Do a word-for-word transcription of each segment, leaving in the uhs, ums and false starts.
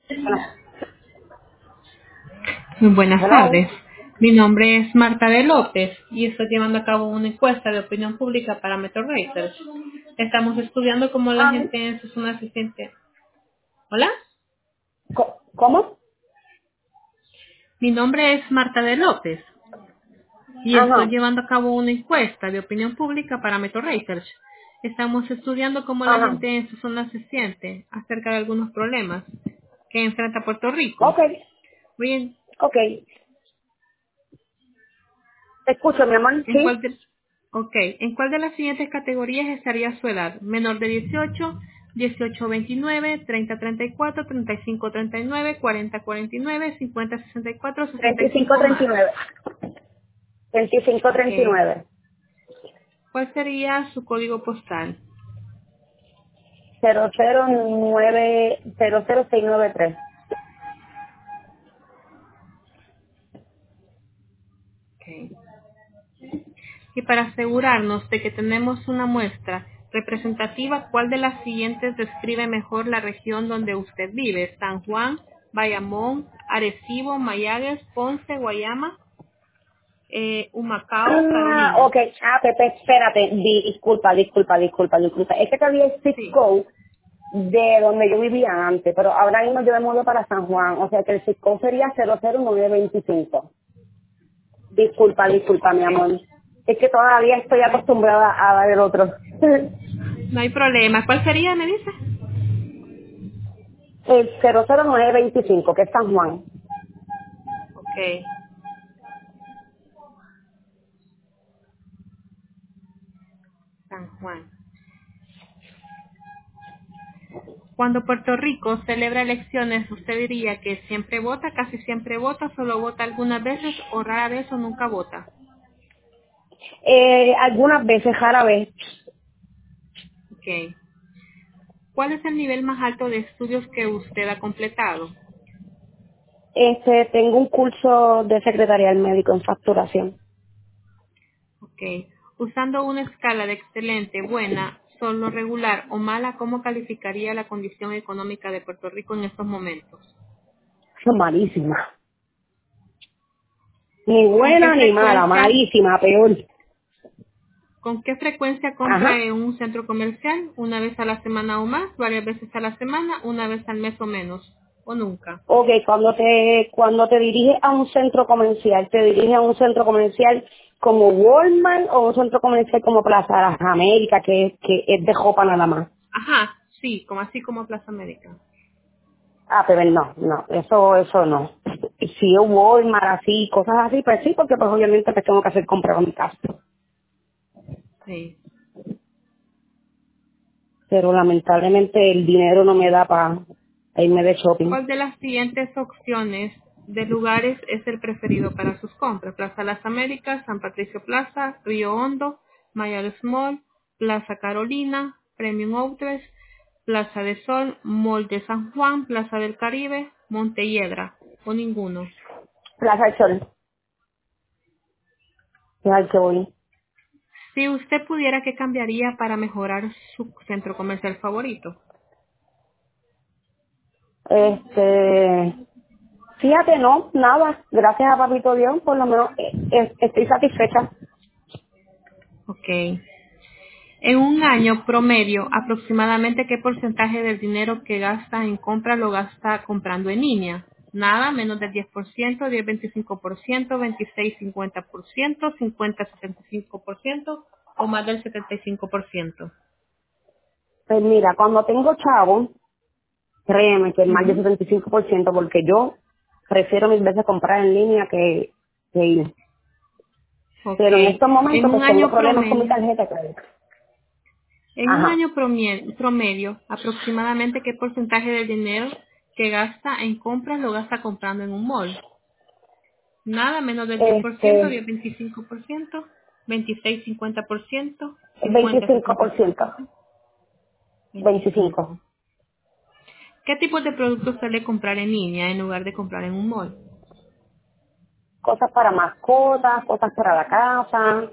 Bueno, Muy buenas hello. tardes. Mi nombre es Marta de López y estoy llevando a cabo una encuesta de opinión pública para Metro Research. Estamos estudiando cómo la Ah, gente en su zona se siente. ¿Hola? co- ¿Cómo? Mi nombre es Marta de López y estoy Ajá, llevando a cabo una encuesta de opinión pública para Metro Research. Estamos estudiando cómo la ajá. gente en su zona se siente acerca de algunos problemas que enfrenta Puerto Rico. Ok, Bien, ok. Te escucho, mi amor. ¿En cuál Sí. de, ok, ¿en cuál de las siguientes categorías estaría su edad? Menor de dieciocho, dieciocho a veintinueve, treinta a treinta y cuatro, treinta y cinco a treinta y nueve, cuarenta a cuarenta y nueve, cincuenta a sesenta y cuatro, sesenta y treinta y cinco, cinco treinta y más. nueve. treinta y cinco, Ok, treinta y nueve. ¿cuál sería su código postal? cero cero nueve cero cero seis nueve tres. Ok. Y para asegurarnos de que tenemos una muestra representativa, ¿cuál de las siguientes describe mejor la región donde usted vive? San Juan, Bayamón, Arecibo, Mayagüez, Ponce, Guayama, eh, Humacao, Ah, Carolina. ok. Ah, Pepe, espérate. Di- disculpa, disculpa, disculpa, disculpa. Es que todavía el zip Sí. code de donde yo vivía antes, pero ahora mismo yo me mudo para San Juan. O sea que el zip code sería cero cero nueve veinticinco. Disculpa, disculpa, mi Ok. amor. Es que todavía estoy No hay, acostumbrada a dar el otro. no hay problema. ¿Cuál sería, me dice? El cero cero nueve veinticinco, que es San Juan. Ok. San Juan. Cuando Puerto Rico celebra elecciones, ¿usted diría que siempre vota, casi siempre vota, solo vota algunas veces o rara vez o nunca vota? Eh, algunas veces, rara vez, Ok. ¿Cuál es el nivel más alto de estudios que usted ha completado? este, tengo un curso de secretarial médico en facturación. Ok. Usando una escala de excelente, buena, solo regular o mala, ¿cómo calificaría la condición económica de Puerto Rico en estos momentos? Malísima. Ni ¿Con qué buena ni mala, frecuencia malísima, peor. ¿Con qué frecuencia compra Ajá. en un centro comercial? ¿Una vez a la semana o más? ¿Varias veces a la semana? ¿Una vez al mes o menos? ¿O nunca? Ok, cuando te, cuando te diriges a un centro comercial, ¿te diriges a un centro comercial como Walmart o un centro comercial como Plaza de las Américas, que, que es de ropa nada más? Ajá, sí, como así como Plaza América. Ah, pero no, no, eso, eso no. Si yo Walmart así, cosas así, pues sí, porque pues obviamente pues tengo que hacer compras en mi casa. Sí. Pero lamentablemente el dinero no me da para irme de shopping. ¿Cuál de las siguientes opciones de lugares es el preferido para sus compras? Plaza Las Américas, San Patricio Plaza, Río Hondo, Mayales Mall, Plaza Carolina, Premium Outlets, Plaza de Sol, Mall de San Juan, Plaza del Caribe, Montelledra, o ninguno. Plaza del Sol, que es al que voy. Si usted pudiera, ¿qué cambiaría para mejorar su centro comercial favorito? Este, fíjate, no, nada. Gracias a Papito Dios, por lo menos eh, eh, estoy satisfecha. Ok. En un año promedio, aproximadamente qué porcentaje del dinero que gasta en compra lo gasta comprando en línea. Nada, menos del diez por ciento, diez veinticinco por ciento, veintiséis cincuenta por ciento, cincuenta sesenta y cinco por ciento o más del setenta y cinco por ciento. Pues mira, cuando tengo chavo, créeme que es más del Ujú. setenta y cinco por ciento porque yo prefiero mil veces comprar en línea que, que ir. Ok. Pero en estos En momentos un pues tengo año problemas con mi promedio, tarjeta de crédito. En un Ajá. año promie- promedio, aproximadamente qué porcentaje del dinero que gasta en compras lo gasta comprando en un mall. Nada, menos del diez por ciento, Este, diez veinticinco por ciento, veintiséis cincuenta por ciento, cincuenta veinticinco sesenta y por cinco ciento. por ciento, veinticinco. veinticinco. ¿Qué tipo de productos suele comprar en línea en lugar de comprar en un mall? Cosas para mascotas, cosas para la casa.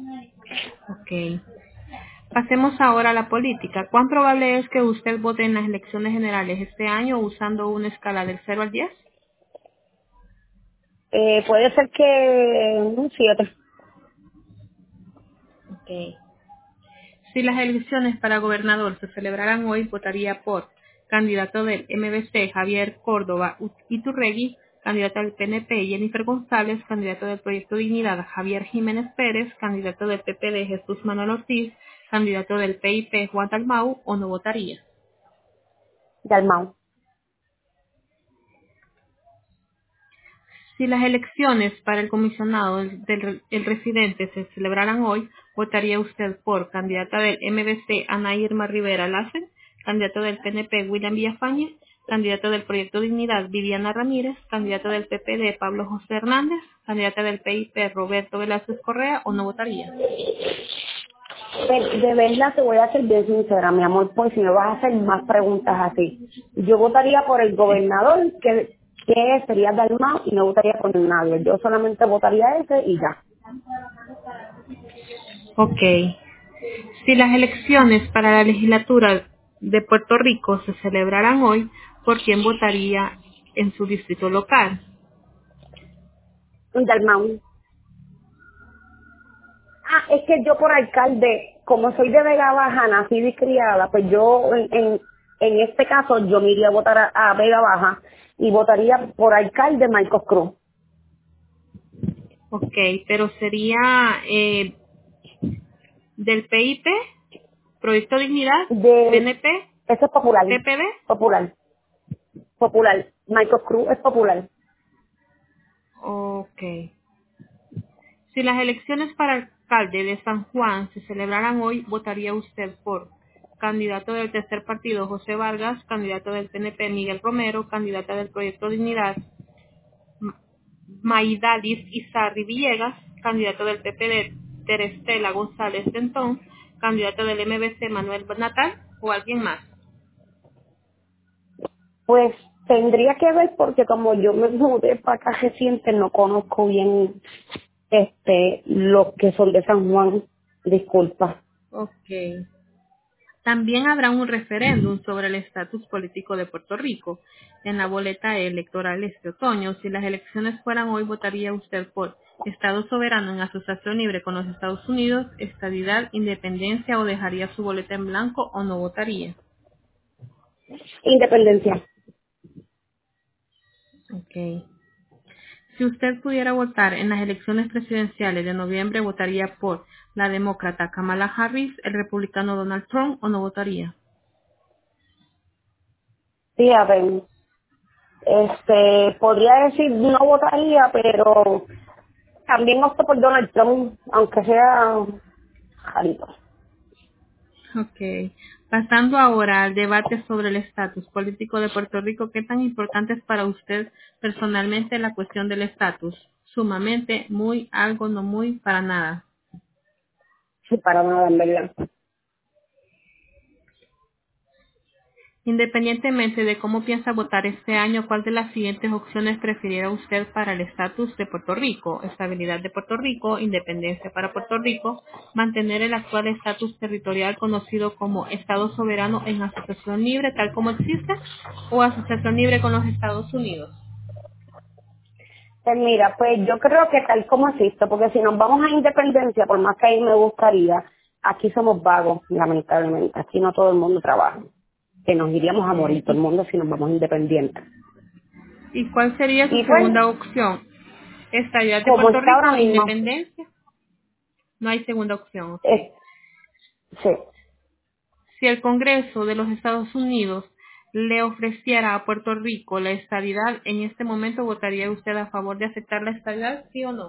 Ok. Pasemos ahora a la política. ¿Cuán probable es que usted vote en las elecciones generales este año usando una escala del cero al diez? Eh, puede ser que un siete. Ok. Si las elecciones para gobernador se celebraran hoy, votaría por candidato del M V C Javier Córdoba Iturregui, candidato del P N P Jennifer González, candidato del Proyecto Dignidad Javier Jiménez Pérez, candidato del P P D Jesús Manuel Ortiz, candidato del P I P Juan Dalmau, o no votaría. Dalmau. Si las elecciones para el comisionado del, del el residente se celebraran hoy, votaría usted por candidata del M V C Ana Irma Rivera Láser, candidato del P N P William Villafañe, candidato del Proyecto Dignidad Viviana Ramírez, candidato del P P D Pablo José Hernández, candidata del P I P Roberto Velázquez Correa, o no votaría. De, de verdad te voy a ser bien sincera, mi amor, pues si me vas a hacer más preguntas así. Yo votaría por el gobernador, que, que sería Dalmau, y no votaría por nadie. Yo solamente votaría ese y ya. Ok. Si las elecciones para la legislatura de Puerto Rico se celebraran hoy, ¿por quién votaría en su distrito local? Dalmau. Ah, es que yo por alcalde, como soy de Vega Baja, nacida y criada, pues yo en, en, en este caso yo me iría a votar a, a Vega Baja y votaría por alcalde Marcos Cruz. Ok, pero sería eh, del P I P, Proyecto Dignidad, De, P N P, eso es popular, P P D. popular, popular. Marcos Cruz es popular. Ok. Si las elecciones para alcalde de San Juan se celebraran hoy, votaría usted por candidato del tercer partido José Vargas, candidato del P N P Miguel Romero, candidata del Proyecto Dignidad Ma- Maidalis Izarri Villegas, candidato del P P D Terestela González Dentón, candidato del M V C Manuel Natal, o alguien más. Pues tendría que ver porque como yo me mudé para acá reciente, no conozco bien este los que son de San Juan. Disculpa. Ok. También habrá un referéndum sobre el estatus político de Puerto Rico en la boleta electoral este otoño. Si las elecciones fueran hoy, ¿votaría usted por Estado soberano en asociación libre con los Estados Unidos, estadidad, independencia, o dejaría su boleta en blanco, o no votaría? Independencia. Okay. Si usted pudiera votar en las elecciones presidenciales de noviembre, ¿votaría por la demócrata Kamala Harris, el republicano Donald Trump, o no votaría? Sí, a ver. Este, podría decir no votaría, pero también opto por Donald Trump, aunque sea jarito. Ok. Pasando ahora al debate sobre el estatus político de Puerto Rico, ¿qué tan importante es para usted personalmente la cuestión del estatus? Sumamente, muy, algo, no muy, para nada. Sí, para nada, en verdad. Independientemente de cómo piensa votar este año, ¿cuál de las siguientes opciones prefiriera usted para el estatus de Puerto Rico? Estabilidad de Puerto Rico, independencia para Puerto Rico, mantener el actual estatus territorial conocido como Estado soberano en asociación libre tal como existe, o asociación libre con los Estados Unidos. Pues mira, pues yo creo que tal como existe, porque si nos vamos a independencia, por más que a mí me gustaría, aquí somos vagos, lamentablemente. Aquí no todo el mundo trabaja. Que nos iríamos a Okay. morir todo el ¿Y, mundo si nos vamos independientes. y cuál sería su Y pues, segunda opción? ¿Estabilidad de como Puerto está ahora Rico, mismo, independencia? No hay segunda opción, ok. es, sí. Si el Congreso de los Estados Unidos le ofreciera a Puerto Rico la estadidad, en este momento, ¿votaría usted a favor de aceptar la estadidad, sí o no?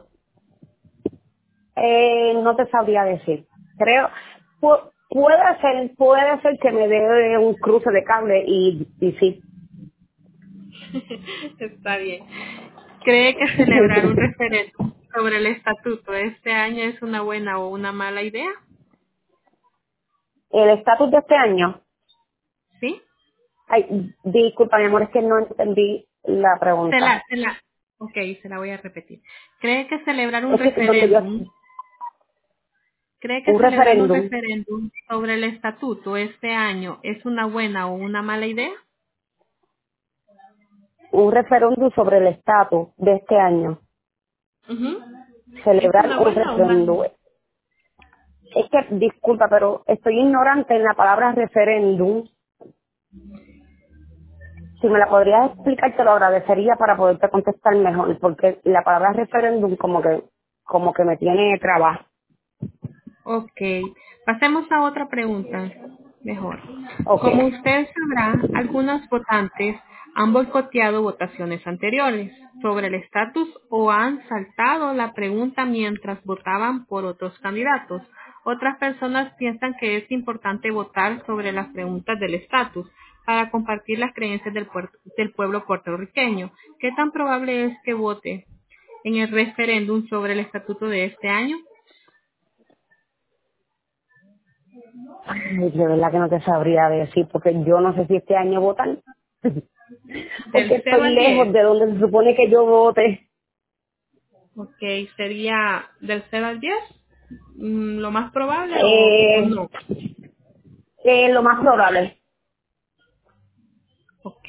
Eh, no te sabría decir. Creo, pu- puede ser, puede ser que me dé un cruce de cable y, y sí. Está bien. ¿Cree que celebrar un referéndum sobre el estatuto este año es una buena o una mala idea? El estatus de este año, ¿Sí? ay, disculpa mi amor, es que no entendí la Se pregunta. la, se la, ok, se la voy a repetir. ¿Cree que celebrar un Es que donde yo, referéndum ¿Cree que Un celebrar un referéndum. referéndum sobre el estatuto este año es una buena o una mala idea? Un referéndum sobre el estatus de este año. Ujú. ¿Es Celebrar una un buena o mala? referéndum. Es que, disculpa, pero estoy ignorante en la palabra referéndum. Si me la podrías explicar, te lo agradecería para poderte contestar mejor, porque la palabra referéndum como que, como que me tiene trabajo. Ok, pasemos a otra pregunta. Mejor. Ok. Como usted sabrá, algunos votantes han boicoteado votaciones anteriores sobre el estatus o han saltado la pregunta mientras votaban por otros candidatos. Otras personas piensan que es importante votar sobre las preguntas del estatus para compartir las creencias del, puer- del pueblo puertorriqueño. ¿Qué tan probable es que vote en el referéndum sobre el estatuto de este año? Ay, de verdad que no te sabría decir, porque yo no sé si este año votan, porque Del cero estoy al lejos diez. de donde se supone que yo vote. Ok, sería del cero al diez, mm, lo más probable o, o Eh, no. eh, lo más probable. Ok.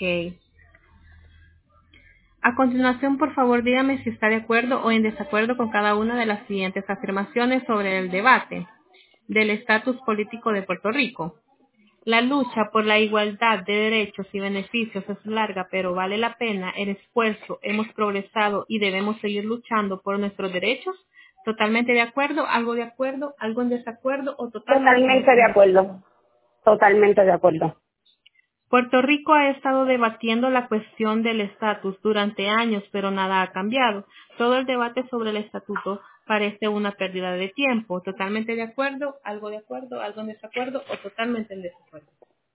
A continuación, por favor, dígame si está de acuerdo o en desacuerdo con cada una de las siguientes afirmaciones sobre el debate del estatus político de Puerto Rico. La lucha por la igualdad de derechos y beneficios es larga, pero vale la pena el esfuerzo. Hemos progresado y debemos seguir luchando por nuestros derechos. Totalmente de acuerdo, algo de acuerdo, algo en desacuerdo o totalmente Totalmente de en desacuerdo. acuerdo. Totalmente de acuerdo. Puerto Rico ha estado debatiendo la cuestión del estatus durante años, pero nada ha cambiado. Todo el debate sobre el estatuto parece una pérdida de tiempo. Totalmente de acuerdo, algo de acuerdo, algo en desacuerdo o totalmente en desacuerdo.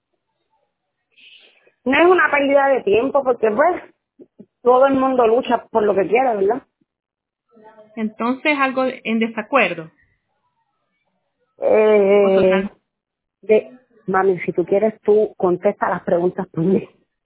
No es una pérdida de tiempo, porque pues todo el mundo lucha por lo que quiera, ¿verdad? Entonces, algo en desacuerdo o Eh, total. de, mami, si tú quieres, tú contesta las preguntas por mí.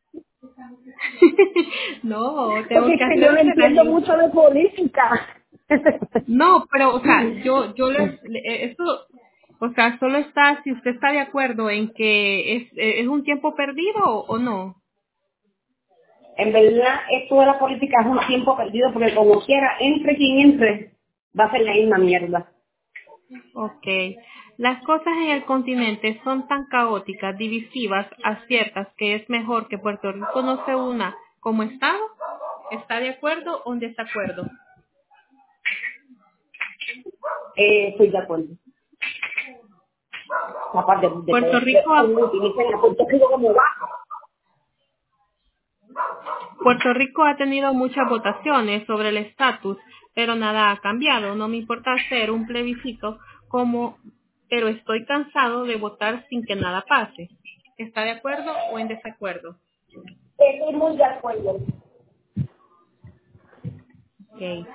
No, Porque tengo es que que yo no hacérselas. entiendo mucho de política. No, pero, o sea, yo, yo les, le- eso, o sea, solo está si usted está de acuerdo en que es, es un tiempo perdido o, o no. En verdad, esto de la política es un tiempo perdido, porque como quiera, entre quien entre, va a ser la misma mierda. Ok. Las cosas en el continente son tan caóticas, divisivas, aciertas, que es mejor que Puerto Rico no se una como Estado. ¿Está de acuerdo o en desacuerdo? Eh, estoy de acuerdo. Aparte de que Puerto Rico después ha, utilicen a Puerto Rico como baja. Puerto Rico ha tenido muchas votaciones sobre el estatus, pero nada ha cambiado. No me importa hacer un plebiscito como, pero estoy cansado de votar sin que nada pase. ¿Está de acuerdo o en desacuerdo? Estoy muy de acuerdo. Ok.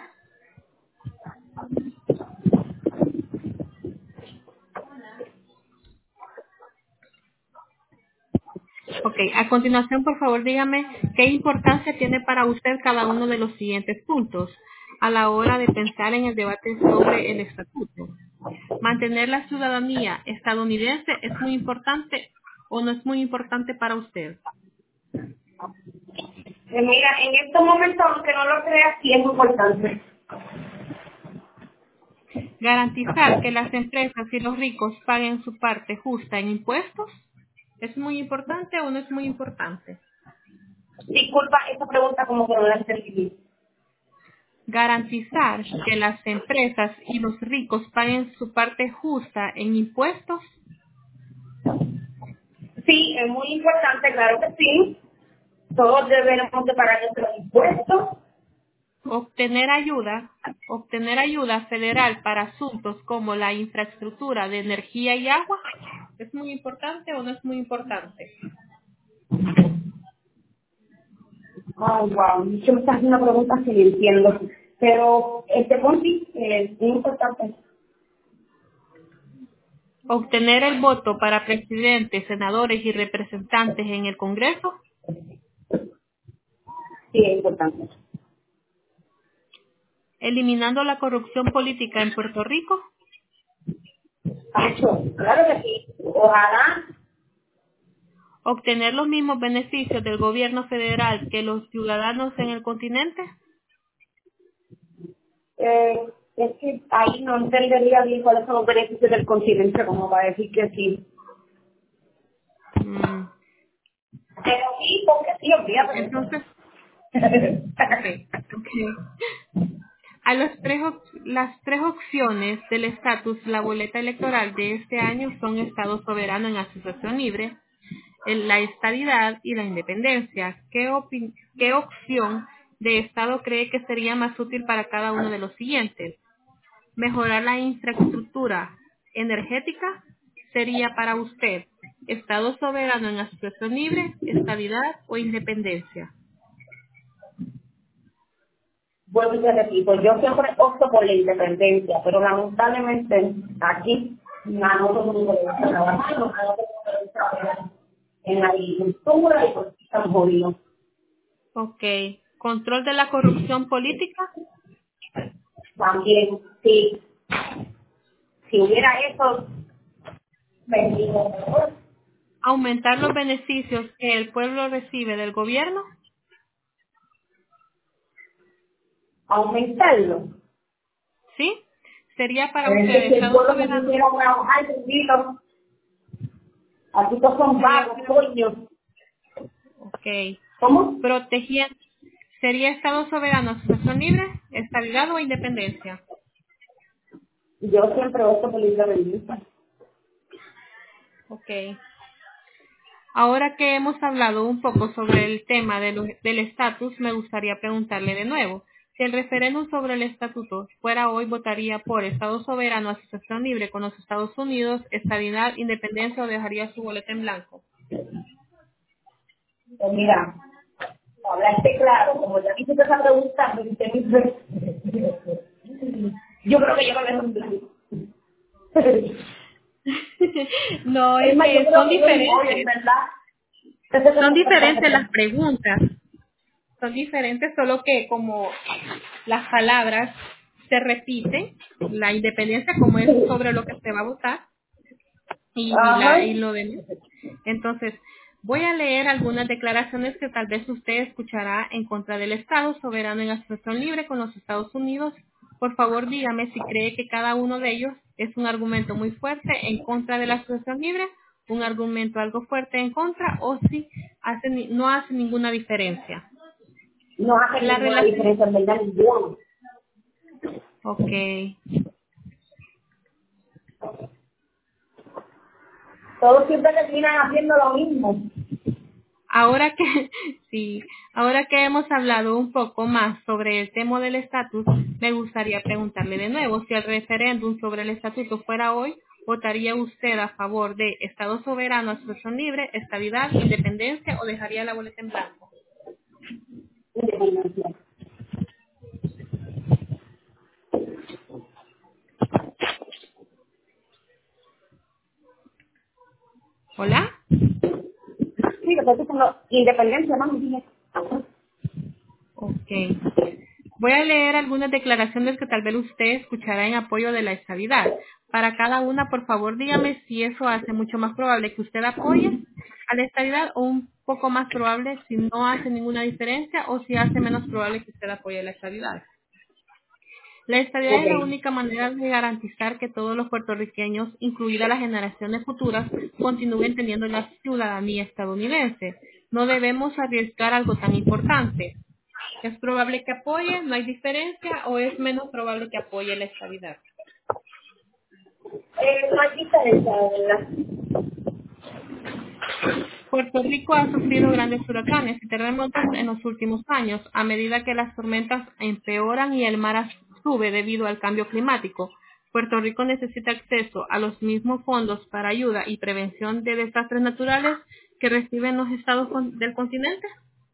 Ok, a continuación, por favor, dígame qué importancia tiene para usted cada uno de los siguientes puntos a la hora de pensar en el debate sobre el estatuto. Mantener la ciudadanía estadounidense es muy importante o no es muy importante para usted. Eh, mira, en estos momentos, aunque no lo creas, sí es importante. Garantizar que las empresas y los ricos paguen su parte justa en impuestos es muy importante o no es muy importante. Disculpa, esta pregunta como que no la entendí. Garantizar que las empresas y los ricos paguen su parte justa en impuestos. Sí, es muy importante, claro que sí. Todos debemos de pagar nuestros impuestos. Obtener ayuda, obtener ayuda federal para asuntos como la infraestructura de energía y agua, ¿es muy importante o no es muy importante? Ay, wow, yo me estás haciendo una pregunta que no entiendo. Pero este Ponti es muy importante. Obtener el voto para presidentes, senadores y representantes en el Congreso, Sí, es importante. eliminando la corrupción política en Puerto Rico, Acho, claro que sí. Ojalá. ¿Obtener los mismos beneficios del gobierno federal que los ciudadanos en el continente? Eh, es que ahí no entendería bien cuáles son los beneficios del continente, como para decir que sí. Mm, Pero sí, porque sí, Entonces, olvídate. ok, ok. A las tres, op- las tres opciones del estatus, la boleta electoral de este año son Estado soberano en asociación libre, el- la estadidad y la independencia. ¿Qué, opi- ¿Qué opción de Estado cree que sería más útil para cada uno de los siguientes? Mejorar la infraestructura energética sería para usted Estado soberano en asociación libre, estadidad o independencia. Vuelvo y te repito, yo siempre opto por la independencia, pero lamentablemente aquí a no todo el mundo le gusta trabajar, no a todo el mundo le gusta trabajar en la agricultura y pues estamos jodidos. Ok. Control de la corrupción política. También, si, si hubiera eso, bendito, Aumentar los beneficios que el pueblo recibe del gobierno. aumentarlo. ¿Sí? Sería para Pero es usted que si el Estado pueblo no soberano. quisiera trabajar, bendito, aquí todos son Sería vagos, para, coño. ok. ¿Cómo? Protegiendo. ¿Sería Estado soberano, asociación libre, estabilidad o independencia? Yo siempre opto por la independencia. Ok. Ahora que hemos hablado un poco sobre el tema de lo- del estatus, me gustaría preguntarle de nuevo. Si el referéndum sobre el estatuto fuera hoy, ¿votaría por Estado soberano, asociación libre con los Estados Unidos, estabilidad, independencia o dejaría su boleta en blanco? Pues mira, hablaste claro, como ya me hiciste esa pregunta, me hiciste mis veces. Yo creo que yo me dejo en blanco. No, Es es más, yo que creo son que yo no voy, en diferentes. Son diferentes verdad. las preguntas. Son diferentes, solo que como las palabras se repiten, la independencia como es sobre lo que se va a votar, y, la, Ajá. y lo demás. Entonces, voy a leer algunas declaraciones que tal vez usted escuchará en contra del Estado soberano en asociación libre con los Estados Unidos. Por favor, dígame si cree que cada uno de ellos es un argumento muy fuerte en contra de la asociación libre, un argumento algo fuerte en contra, o si hace, ni- no hace ninguna diferencia. No hace La ninguna relación, diferencia, en verdad, ninguna. ok. Todos siempre terminan haciendo lo mismo. Ahora que sí, ahora que hemos hablado un poco más sobre el tema del estatus, me gustaría preguntarle de nuevo si el referéndum sobre el estatuto fuera hoy, ¿votaría usted a favor de Estado soberano, asociación libre, estabilidad, independencia o dejaría la boleta en blanco? Independencia. ¿Hola? Sí, que estoy diciendo independencia, mami, dije. Ok. Voy a leer algunas declaraciones que tal vez usted escuchará en apoyo de la estabilidad. Para cada una, por favor, dígame si eso hace mucho más probable que usted apoye a la estabilidad o un poco más probable si no hace ninguna diferencia o si hace menos probable que usted apoye la estabilidad. La estabilidad Ok. es la única manera de garantizar que todos los puertorriqueños, incluidas las generaciones futuras, continúen teniendo la ciudadanía estadounidense. No debemos arriesgar algo tan importante. ¿Es probable que apoye? ¿No hay diferencia? ¿O es menos probable que apoye la estabilidad? Eh, no hay diferencia, de verdad. Puerto Rico ha sufrido grandes huracanes y terremotos en los últimos años. A medida que las tormentas empeoran y el mar sube debido al cambio climático, Puerto Rico necesita acceso a los mismos fondos para ayuda y prevención de desastres naturales que reciben los estados con- del continente.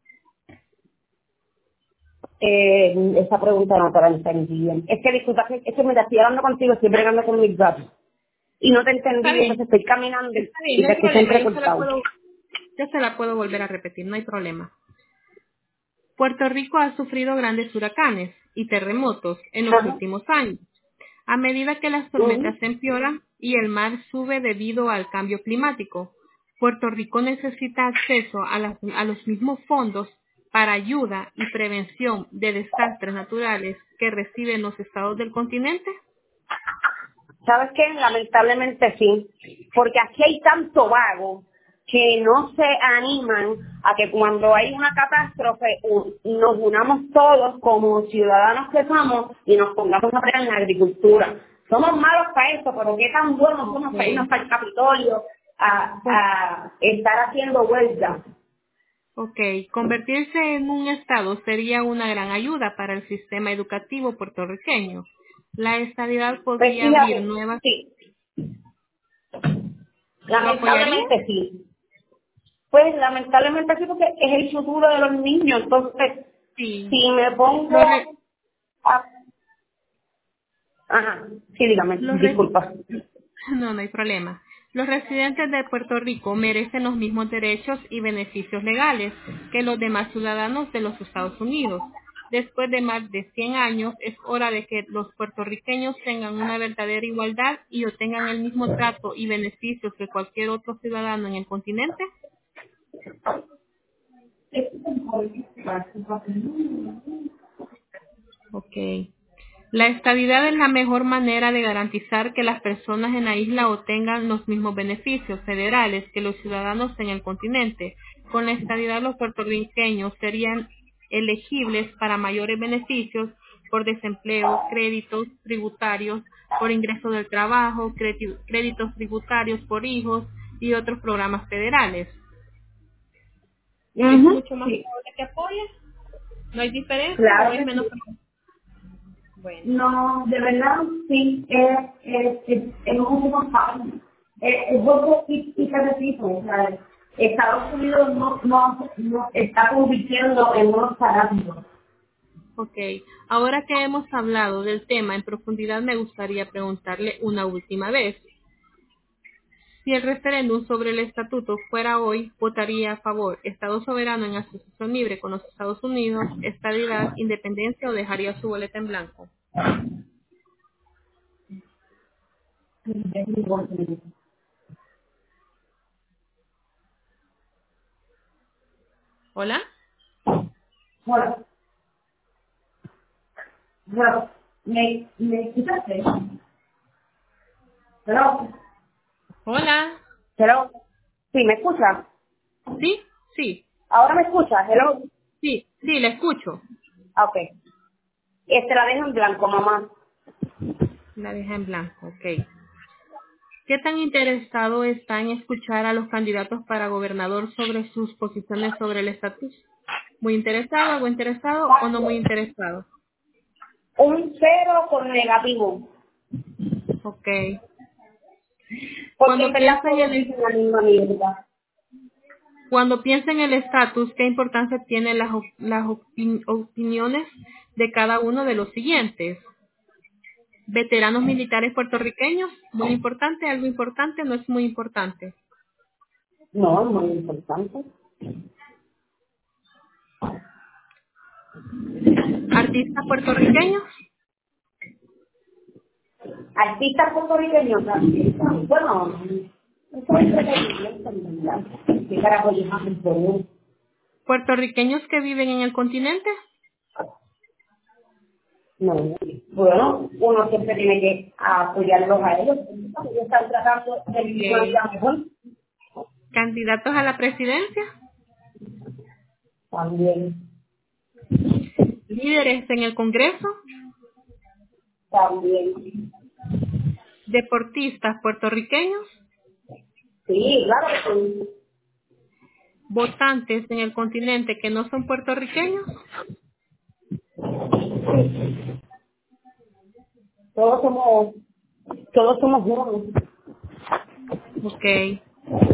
Eh, esa pregunta no te la entendí bien. Es que disculpa, que- es que me estoy hablando contigo, estoy bregando con mis gatos. Y no te Está entendí, bien, entonces estoy caminando está bien, y no te hay escucho problema. Yo se la entrecortado. puedo, yo se la puedo volver a repetir, no hay problema. Puerto Rico ha sufrido grandes huracanes y terremotos en los Ajá. últimos años. A medida que las tormentas Ujú. empeoran, y el mar sube debido al cambio climático. Puerto Rico necesita acceso a, las- a los mismos fondos para ayuda y prevención de desastres naturales que reciben los estados del continente. ¿Sabes qué? Lamentablemente sí, porque aquí hay tanto vago que no se animan a que cuando hay una catástrofe u- nos unamos todos como ciudadanos que somos y nos pongamos a pelear en la agricultura. Somos malos para eso, pero qué tan buenos somos para irnos Ok. para el Capitolio a, Con- a estar haciendo huelga. ok, convertirse en un estado sería una gran ayuda para el sistema educativo puertorriqueño. La estadidad Pues podría abrir fíjate, nuevas. sí, ¿Lo apoyaría? lamentablemente sí. Pues lamentablemente sí, porque es el futuro de los niños. Entonces, Sí. si me Los, re- pongo a... Ajá, sí, dígame, los res- disculpa. No, no hay problema. Los residentes de Puerto Rico merecen los mismos derechos y beneficios legales que los demás ciudadanos de los Estados Unidos. Después de más de cien años, es hora de que los puertorriqueños tengan una verdadera igualdad y obtengan el mismo trato y beneficios que cualquier otro ciudadano en el continente. Ok. La estabilidad es la mejor manera de garantizar que las personas en la isla obtengan los mismos beneficios federales que los ciudadanos en el continente. Con la estabilidad, los puertorriqueños serían elegibles para mayores beneficios por desempleo, créditos tributarios por ingreso del trabajo, crédito- créditos tributarios por hijos y otros programas federales. ¿Es Ujú, mucho más sí, probable que apoye? ¿No hay diferencia o claro es que menos? sí. Bueno. No, de verdad, sí, es, es, es, es muy contable. Es, es poco y, y te repito, o sea, Estados Unidos no, no, no está convirtiendo en unos parásitos. Ok, ahora que hemos hablado del tema en profundidad, me gustaría preguntarle una última vez. Si el referéndum sobre el estatuto fuera hoy, ¿votaría a favor Estado soberano en asociación libre con los Estados Unidos, estabilidad, independencia o dejaría su boleta en blanco? ¿Hola? Bueno, bueno, ¿me, me escuchaste? Hello, ¿Hola? hello, sí, ¿me escuchas? ¿Sí? Sí, ¿Ahora me escuchas? Hello, sí, sí, le escucho. ah, ok. Este la dejo en blanco, mamá. La deja en blanco, ok. ¿Qué tan interesado está en escuchar a los candidatos para gobernador sobre sus posiciones sobre el estatus? ¿Muy interesado, algo interesado o no muy interesado? Un cero con negativo, Ok. porque en Cuando verdad piensa en todos el, dicen la misma mierda. cuando piensa en el estatus, ¿qué importancia tienen las, op- las opin- opiniones de cada uno de los siguientes? Veteranos militares puertorriqueños, muy importante, algo importante, no es muy importante. No, es muy importante. Artistas puertorriqueños, Artistas puertorriqueños, artistas, bueno, eso es entretenimiento, en verdad. ¿Qué carajo llevamos en Perú? puertorriqueños que viven en el continente. No, bueno, uno siempre tiene que apoyarlos a ellos. Ellos están tratando de vivir una Ok. vida mejor. Candidatos a la presidencia, También, líderes en el Congreso, también. deportistas puertorriqueños, Sí, claro que sí. votantes en el continente que no son puertorriqueños. Todos somos, todos somos uno. Ok.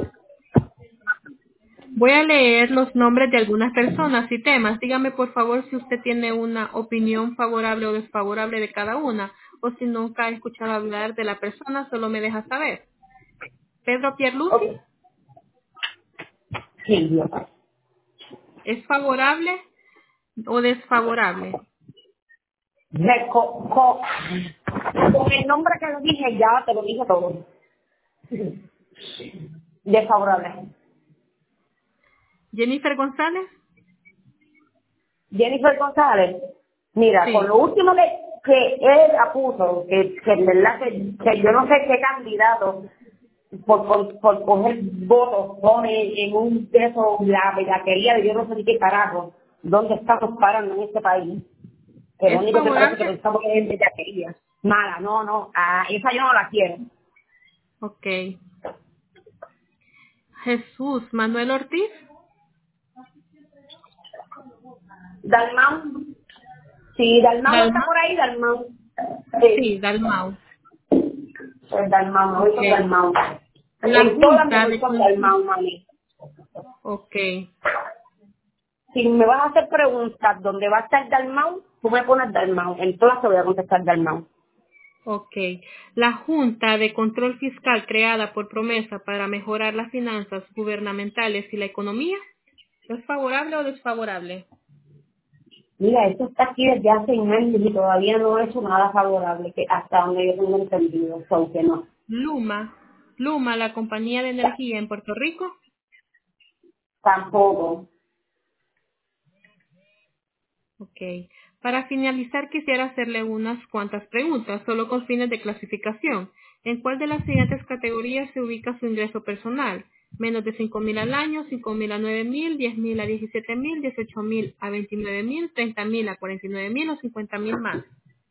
Voy a leer los nombres de algunas personas y temas. Dígame por favor si usted tiene una opinión favorable o desfavorable de cada una, o si nunca ha escuchado hablar de la persona, solo me deja saber. Pedro Ok. Pierluisi, Sí, Dios. ¿es favorable o desfavorable? Reco- co- Con el nombre que lo dije ya te lo dije todo. Desfavorable. Jennifer González. Jennifer González, mira, con Sí. lo último que, que ella puso, que, que en verdad que, que yo no sé qué candidato por, por, por coger votos pone en un peso la bellaquería de yo no sé ni qué carajo, dónde estamos parando en este país, que lo ¿Es único que parece que favorable? pensamos que es en bellaquería. Mala, no, no, ah, esa yo no la quiero. Ok. Jesús Manuel Ortiz. Dalmau, si Dalmau está Dalmau. por ahí, Dalmau. Sí, Sí, Dalmau. pues Dalmau, me voy Ok. con Dalmau. La En todas me Junta voy de con Control. Dalmau, mami. Ok. Si me vas a hacer preguntas donde va a estar Dalmau, tú me pones Dalmau. En todas te voy a contestar Dalmau. Ok. La Junta de Control Fiscal creada por promesa para mejorar las finanzas gubernamentales y la economía. ¿Es favorable o desfavorable? Mira, esto está aquí desde hace años y todavía no he hecho nada favorable, que hasta donde yo tengo entendido, aunque no. Luma. Luma, la compañía de energía en Puerto Rico. Tampoco. Ok. Para finalizar, quisiera hacerle unas cuantas preguntas, solo con fines de clasificación. ¿En cuál de las siguientes categorías se ubica su ingreso personal? Menos de cinco mil al año, cinco mil a nueve mil, diez mil a diecisiete mil, dieciocho mil a veintinueve mil, treinta mil a cuarenta y nueve mil o cincuenta mil más.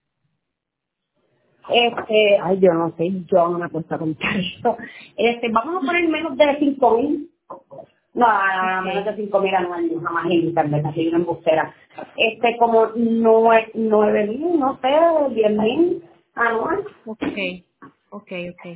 Este, ay, yo no sé, yo no me he puesto a contar esto. Este, vamos a poner menos de cinco mil. No, no, no, menos Ok. de cinco mil anuales, jamás en internet, así una embustera. Este, como nueve, nueve mil, no sé, diez mil anual. Ok. Ok, ok.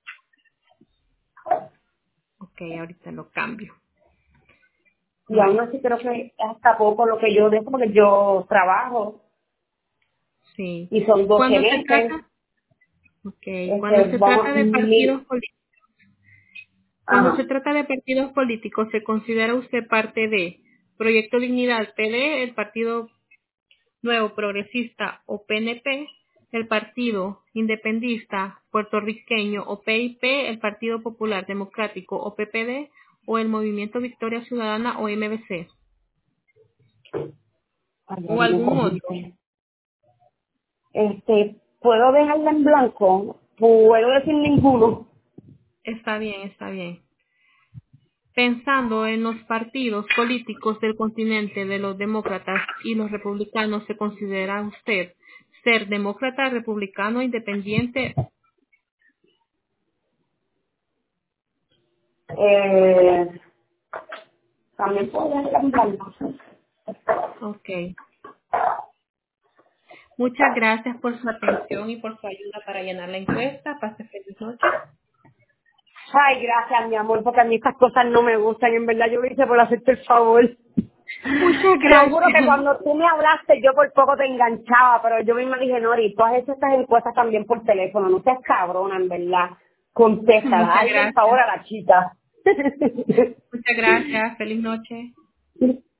Ok, ahorita lo cambio. Y aún Vale. así creo que es hasta poco lo que yo dejo porque yo trabajo Sí. y son doce Cuando se meses, trata, ok, cuando este, se trata vamos, de partidos mil, políticos, Cuando se ajá, trata de partidos políticos, ¿se considera usted parte de Proyecto Dignidad, P D, el Partido Nuevo Progresista o P N P, el Partido Independista Puertorriqueño o P I P, el Partido Popular Democrático o P P D, o el Movimiento Victoria Ciudadana o M V C, ay, o ahí me algún otro? cogiste. Este, ¿puedo dejarla en blanco? ¿Puedo decir ninguno? Está bien, está bien. Pensando en los partidos políticos del continente de los demócratas y los republicanos, ¿se considera usted ser demócrata, republicano, independiente? Eh, también puedo dejarla en blanco. Ok. Muchas gracias por su atención y por su ayuda para llenar la encuesta. Pase feliz noche. Ay, gracias, mi amor, porque a mí estas cosas no me gustan. En verdad, yo lo hice por hacerte el favor. Muchas Te lo juro que gracias. cuando tú me hablaste, yo por poco te enganchaba, pero yo misma dije, Nori, tú has hecho estas encuestas también por teléfono. No seas cabrona, en verdad. Contéstala. Muchas Hazle el favor gracias. a la chica. Muchas gracias. Feliz noche.